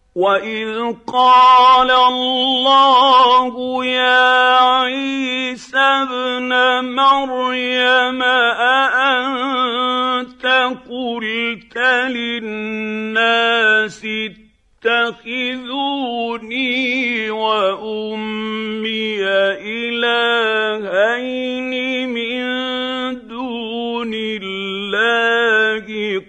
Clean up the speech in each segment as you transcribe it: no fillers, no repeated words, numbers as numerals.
وَإِذْ قَالَ اللَّهُ يَا عِيسَى ابْنَ مَرْيَمَ أَأَنتَ قُلْتَ لِلنَّاسِ اتَّخِذُونِي وَأُمِّيَ إِلَٰهَيْنِ مِن دُونِ اللَّهِ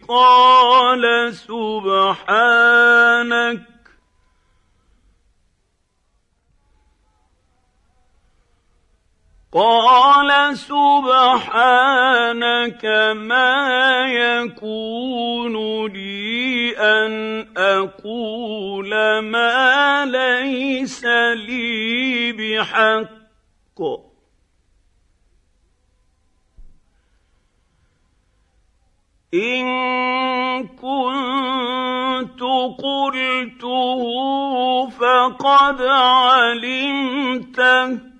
قَالَ سُبْحَانَكَ مَا يَكُونُ لِي أَنْ أَقُولَ مَا لَيْسَ لِي بِحَقٍّ إِن كُنتُ قُلْتُهُ فَقَدْ عَلِمْتَهُ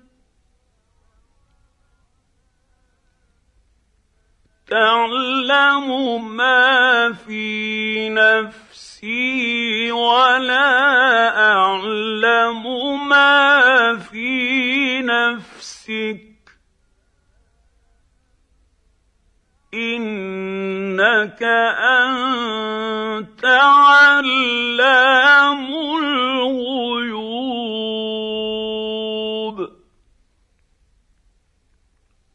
تَعْلَمُ مَا فِي نَفْسِي وَلَا أَعْلَمُ مَا فِي نَفْسِكَ إِنَّكَ أَنتَ عَلَّامُ الْغُيُوبِ